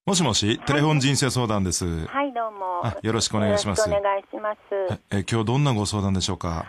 もしもし、テレフォン人生相談です。 はい、どうも。 よろしくお願いします。 よろしくお願いします。 今日どんなご相談でしょうか。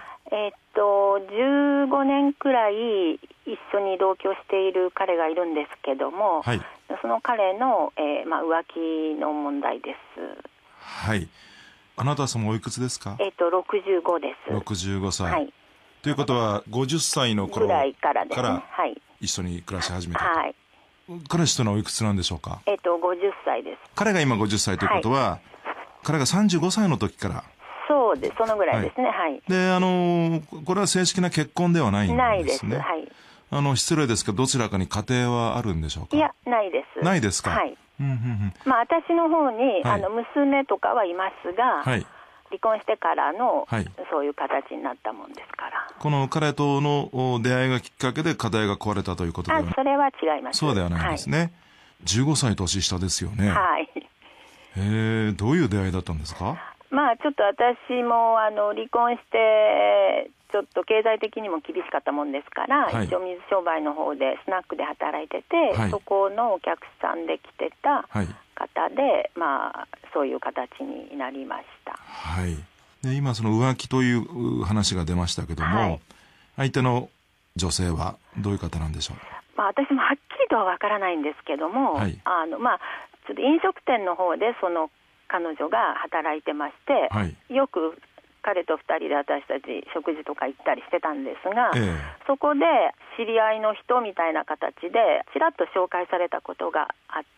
15年くらい一緒に同居している彼がいるんですけども、 はい、 その彼の、浮気の問題です。 はい。あなた様おいくつですか。 65です。 65歳。 はい。 ということは50歳の頃ぐらいからですね。はい。 一緒に暮らし始めたと。 はい。 彼氏というのはおいくつなんでしょうか。 50歳です。 彼が今50歳ということは、彼が35歳の時から。 そうです。そのぐらいですね。はい。 で、これは正式な結婚ではないんですね。 ないです。はい。 失礼ですけど、どちらかに家庭はあるんでしょうか。 いや、ないです。 ないですか。 はい。私の方に、娘とかはいますが、はい、離婚してからの、そういう形になったもんですから。 この彼との出会いがきっかけで家庭が壊れたということではない。 それは違います。 そうではないんですね。はい、15歳年下ですよね。 はい。 どういう出会いだったんですか。 ちょっと私も離婚してちょっと経済的にも厳しかったもんですから、一応水商売の方でスナックで働いてて、そこのお客さんで来てた方で、そういう形になりました。 はい。で、今その浮気という話が出ましたけども、相手の女性はどういう方なんでしょう。 私もはっきりとはわからないんですけども、ちょっと飲食店の方でその彼女が働いてまして、よく彼と2人で私たち食事とか行ったりしてたんですが、そこで知り合いの人みたいな形でちらっと紹介されたことがあって、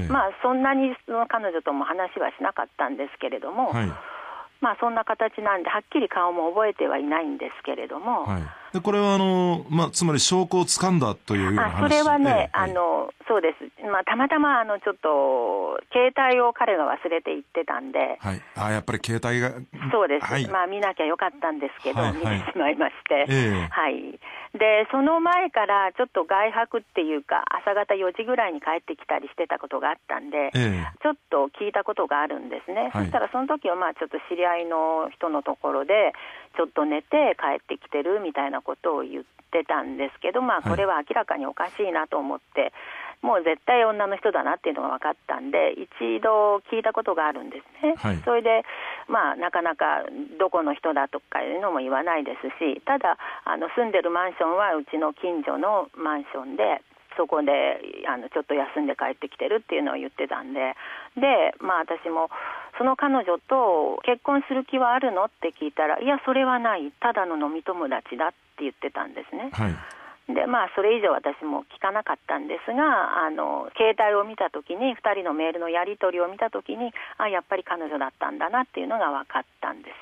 そんなにその彼女とも話はしなかったんですけれども、そんな形なんではっきり顔も覚えてはいないんですけれども、 でこれはつまり証拠をつかんだというような話。 それはね、そうです。たまたまちょっと携帯を彼が忘れて行ってたんで、 やっぱり携帯が。 そうです。見なきゃよかったんですけど、見てしまいまして、でその前からちょっと外泊っていうか朝方4時ぐらいに帰ってきたりしてたことがあったんで、ちょっと聞いたことがあるんですね。そしたらその時はちょっと知り合いの人のところでちょっと寝て帰ってきてるみたいなことを言ってたんですけど、これは明らかにおかしいなと思って、もう絶対女の人だなっていうのが分かったんで一度聞いたことがあるんですね。それでなかなかどこの人だとかいうのも言わないですし、ただ住んでるマンションはうちの近所のマンションで、そこでちょっと休んで帰ってきてるっていうのを言ってたんで、私もその彼女と結婚する気はあるのって聞いたら、いやそれはない、ただの飲み友達だって言ってたんですね。でそれ以上私も聞かなかったんですが、携帯を見たときに2人のメールのやり取りを見たときに、やっぱり彼女だったんだなっていうのが分かったんです。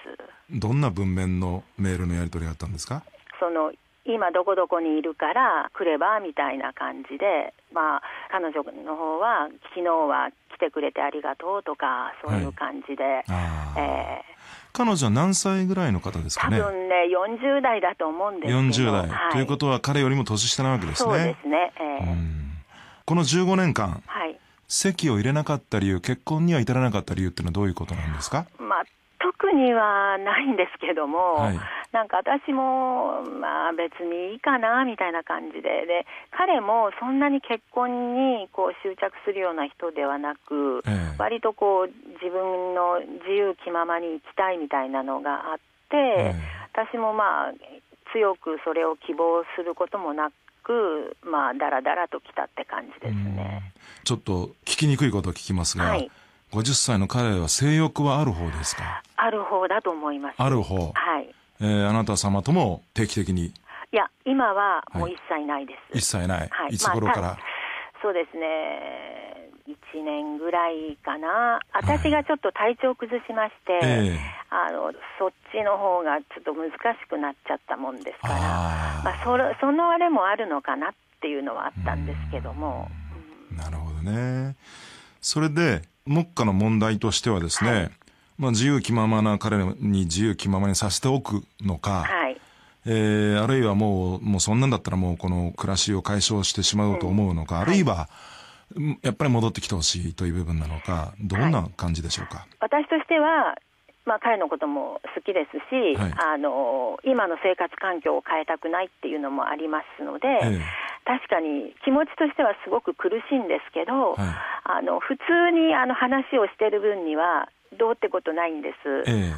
どんな文面のメールのやり取りがあったんですか。 今どこどこにいるから来ればみたいな感じで、彼女の方は昨日は来てくれてありがとうとかそういう感じで、 彼女は何歳ぐらいの方ですかね。 多分ね40代だと思うんですけど。 40代、ということは彼よりも年下なわけですね。 そうですね。 この15年間、籍を入れなかった理由、結婚には至らなかった理由っていうのはどういうことなんですか。 特にはないんですけども、なんか私も別にいいかなみたいな感じで、彼もそんなに結婚に執着するような人ではなく、割と自分の自由気ままに生きたいみたいなのがあって、私も強くそれを希望することもなく、だらだらと来たって感じですね。 ちょっと聞きにくいことを聞きますが、50歳の彼は性欲はある方ですか。 ある方だと思います。 ある方。あなた様とも定期的に。 いや今はもう一切ないです。 一切ない。いつ頃から。 そうですね、1年ぐらいかな。私がちょっと体調を崩しまして、そっちの方がちょっと難しくなっちゃったもんですから、そのあれもあるのかなっていうのはあったんですけども。 なるほどね。それで目下の問題としてはですね、自由気ままな彼に自由気ままにさせておくのか、あるいはもうそんなんだったらもうこの暮らしを解消してしまうと思うのか、あるいはやっぱり戻ってきてほしいという部分なのか、どんな感じでしょうか。 私としては彼のことも好きですし、今の生活環境を変えたくないっていうのもありますので、 確かに気持ちとしてはすごく苦しいんですけど、普通に話をしてる分にはどうってことないんです、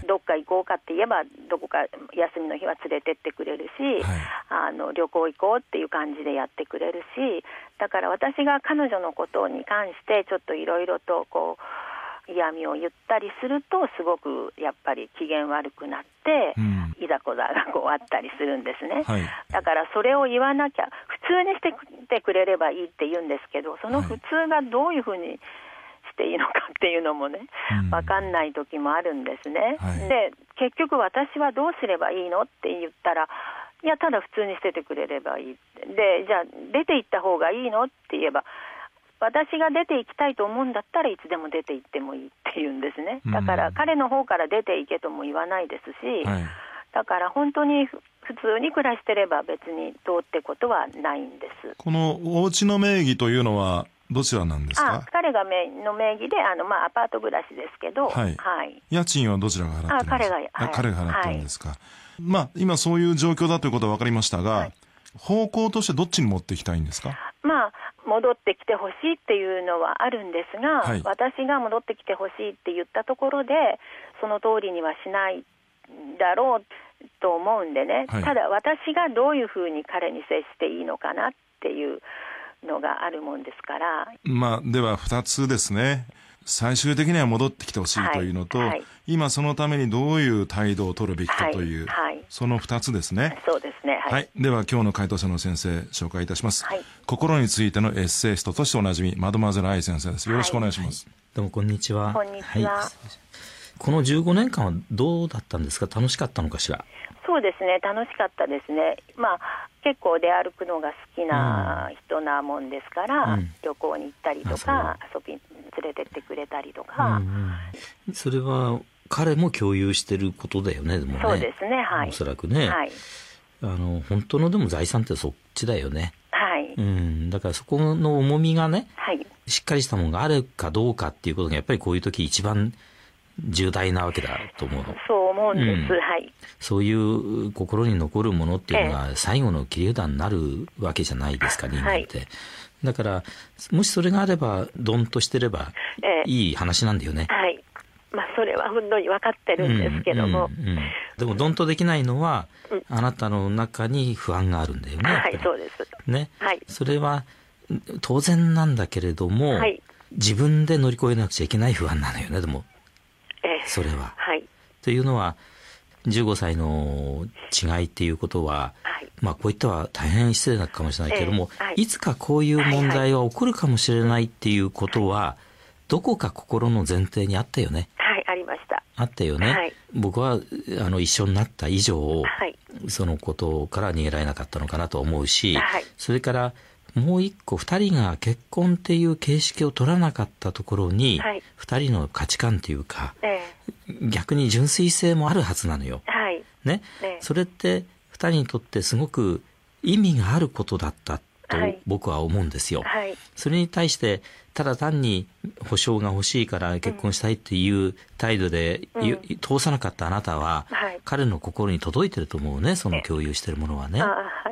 どっか行こうかって言えばどこか休みの日は連れてってくれるし、旅行行こうっていう感じでやってくれるし、だから私が彼女のことに関してちょっといろいろとこう嫌味を言ったりするとすごくやっぱり機嫌悪くなって、いざこざがこうあったりするんですね、だからそれを言わなきゃ普通にしててくれればいいって言うんですけど、その普通がどういうふうにしていいのかっていうのもね、分かんない時もあるんですね、で結局私はどうすればいいのって言ったら、いやただ普通にしててくれればいいで、じゃあ出て行った方がいいのって言えば、私が出て行きたいと思うんだったらいつでも出て行ってもいいって言うんですね。だから彼の方から出て行けとも言わないですし、だから本当に普通に暮らしてれば別にどうってことはないんです。 このお家の名義というのはどちらなんですか？ 彼がの名義でアパート暮らしですけど、 家賃はどちらが払ってるんですか？彼が払ってるんですか？今そういう状況だということは分かりましたが、方向としてどっちに持っていきたいんですか？ 戻ってきてほしいっていうのはあるんですが、私が戻ってきてほしいって言ったところでその通りにはしないだろうと思うんでね、ただ私がどういうふうに彼に接していいのかなっていうのがあるもんですから。 では2つですね。最終的には戻ってきてほしいというのと、今そのためにどういう態度を取るべきかという、その2つですね。 そうですね。 では今日の回答者の先生紹介いたします。心についてのエッセイストとしておなじみマドモアゼル愛先生です。よろしくお願いします。 どうもこんにちは。 こんにちは。 この15年間はどうだったんですか？楽しかったのかしら？ そうですね、楽しかったですね。結構出歩くのが好きな人なもんですから、旅行に行ったりとか遊びに連れてってくれたりとか、 それは彼も共有してることだよね。でもね、 そうですね、 おそらくね、本当のでも財産ってそっちだよね。だからそこの重みがね、しっかりしたものがあるかどうかっていうことがやっぱりこういう時一番重大なわけだと思うの。 そう思うんです、 そういう心に残るものっていうのが最後の切り札になるわけじゃないですか、人間って。だからもしそれがあればドンとしてればいい話なんだよね。 それは本当に分かってるんですけども、 でもドンとできないのは、あなたの中に不安があるんだよね。 そうですね。 それは当然なんだけれども、自分で乗り越えなくちゃいけない不安なのよね。でもそれは、というのは15歳の違いっていうことは、こういったは大変失礼なかもしれないけれども、いつかこういう問題は起こるかもしれないっていうことは、どこか心の前提にあったよね。 ありました。 あったよね。僕は一緒になった以上、そのことから逃げられなかったのかなと思うし、それからもう一個2人が結婚っていう形式を取らなかったところに、2人の価値観というか、逆に純粋性もあるはずなのよ。それって2人にとってすごく意味があることだったと僕は思うんですよ。それに対してただ単に保証が欲しいから結婚したいっていう態度で、通さなかったあなたは、彼の心に届いてると思うね。その共有してるものはね。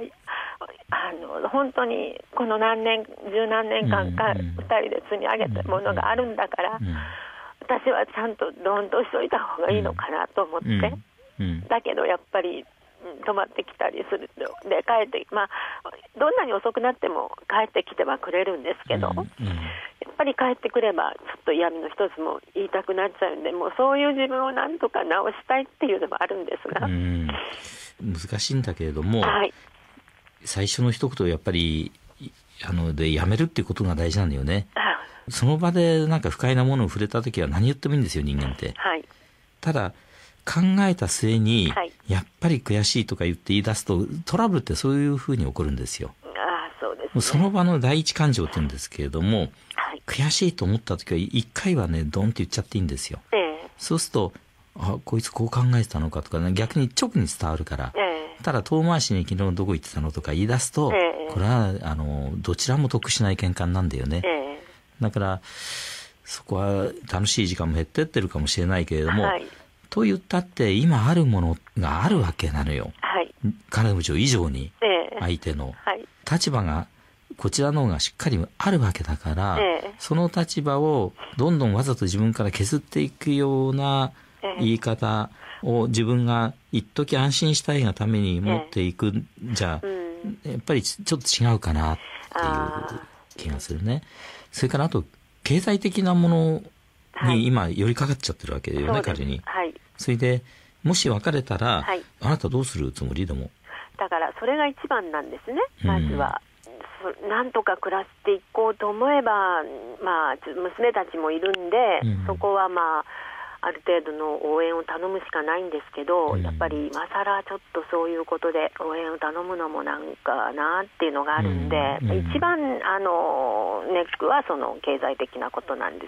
本当にこの十何年間か2人で積み上げたものがあるんだから、私はちゃんとドンとしといた方がいいのかなと思って、だけどやっぱり泊まってきたりするとで帰って、どんなに遅くなっても帰ってきてはくれるんですけど、やっぱり帰ってくればちょっと嫌味の一つも言いたくなっちゃうんで、もうそういう自分をなんとか直したいっていうのもあるんですが、 難しいんだけれども、最初の一言やっぱりでやめるっていうことが大事なんだよね。その場でなんか不快なものを触れた時は何言ってもいいんですよ、人間って。ただ考えた末に、やっぱり悔しいとか言って言い出すとトラブルってそういうふうに起こるんですよ。 そうですね。 その場の第一感情って言うんですけれども、悔しいと思った時は一回はねドンって言っちゃっていいんですよ。そうするとこいつこう考えてたのかとか、ね、逆に直に伝わるから、ただ遠回しに昨日どこ行ってたのとか言い出すと、これはどちらも得しない喧嘩なんだよね。だからそこは楽しい時間も減ってってるかもしれないけれども、と言ったって今あるものがあるわけなのよ。彼女以上に相手の立場がこちらの方がしっかりあるわけだから、その立場をどんどんわざと自分から削っていくような言い方を自分が一時安心したいがために持っていくじゃ、やっぱりちょっと違うかなっていう気がするね。それからあと経済的なものに今寄りかかっちゃってるわけよね、彼に。それでもし別れたら、あなたどうするつもりでも。 だからそれが一番なんですね。まずは、なんとか暮らしていこうと思えば、娘たちもいるんで、そこはある程度の応援を頼むしかないんですけど、やっぱり今更ちょっとそういうことで応援を頼むのもなんかなっていうのがあるんで、一番ネックはその経済的なことなんです。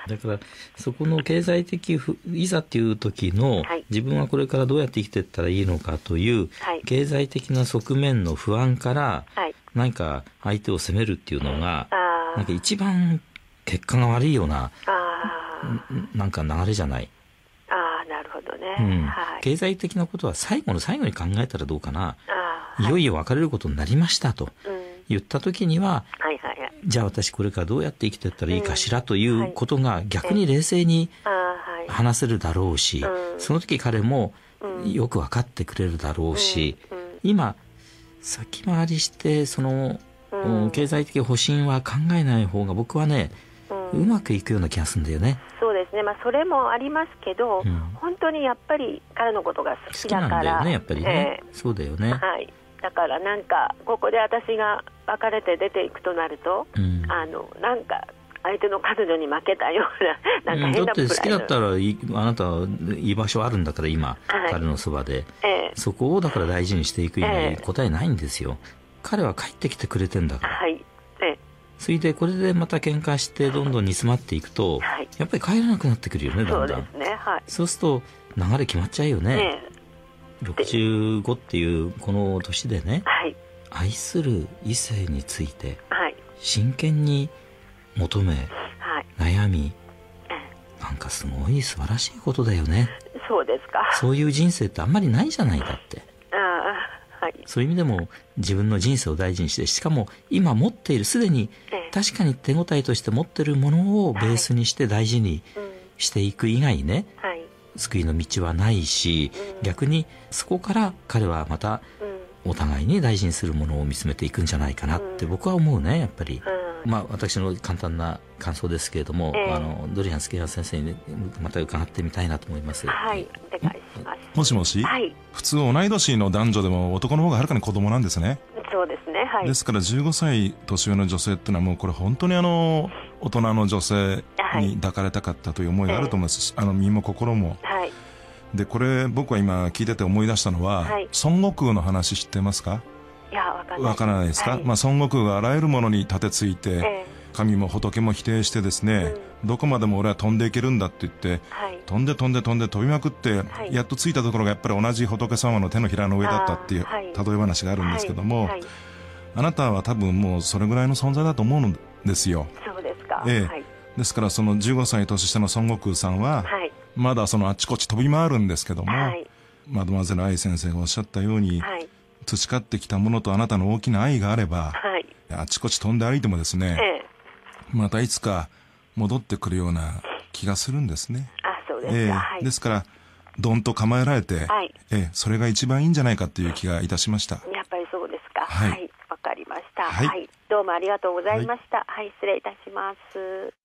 だからそこの経済的いざっていう時の、自分はこれからどうやって生きていったらいいのかという、経済的な側面の不安から、何か相手を責めるっていうのが、なんか一番結果が悪いようななんか流れじゃない。 なるほどね、 経済的なことは最後の最後に考えたらどうかな。いよいよ別れることになりましたと言った時には、じゃあ私これからどうやって生きていったらいいかしらということが逆に冷静に話せるだろうし、その時彼もよく分かってくれるだろうし、今先回りしてその経済的保身は考えない方が僕はね、うまくいくような気がするんだよね。 そうですね、それもありますけど、本当にやっぱり彼のことが好きだから。好きなんだよね、やっぱりね、そうだよね。だからなんかここで私が別れて出ていくとなると、なんか相手の彼女に負けたような、なんか変なプライド。だって好きだったらあなたは居場所あるんだから今、彼のそばで、そこをだから大事にしていく以外答えないんですよ。彼は帰ってきてくれてんだから。それでこれでまた喧嘩してどんどん煮詰まっていくと、やっぱり帰らなくなってくるよね、だんだん。そうすると流れ決まっちゃうよね。65っていうこの年でね、愛する異性について真剣に求め、悩み、なんかすごい素晴らしいことだよね。 そうですか。 そういう人生ってあんまりないじゃないだって。そういう意味でも自分の人生を大事にして、しかも今持っているすでに確かに手応えとして持っているものをベースにして大事にしていく以外ね、救いの道はないし、逆にそこから彼はまたお互いに大事にするものを見つめていくんじゃないかなって僕は思うね、やっぱり。私の簡単な感想ですけれども、ドリアン・スケラ先生に、ね、また伺ってみたいなと思います。 お願いします。 もしもし、普通同い年の男女でも男の方がはるかに子供なんですね。 そうですね、 ですから15歳年上の女性っていうのはもうこれ本当に大人の女性に抱かれたかったという思いがあると思いますし、身も心も。でこれ僕は今聞いてて思い出したのは、孫悟空の話知ってますか？ いや、 わからないですか？孫悟空があらゆるものに立てついて、神も仏も否定してですね、どこまでも俺は飛んでいけるんだって言って、飛んで飛びまくって、やっと着いたところがやっぱり同じ仏様の手のひらの上だったっていう例え話があるんですけども、あなたは多分もうそれぐらいの存在だと思うんですよ。 そうですか。 ですからその15歳年下の孫悟空さんは、まだそのあちこち飛び回るんですけども、マドモアゼル愛先生がおっしゃったように、培ってきたものとあなたの大きな愛があれば、あちこち飛んで歩いてもですね、またいつか戻ってくるような気がするんですね。 そうですか。 ですからどんと構えられて、それが一番いいんじゃないかという気がいたしました。 やっぱりそうですか。わかりました。どうもありがとうございました。失礼いたします。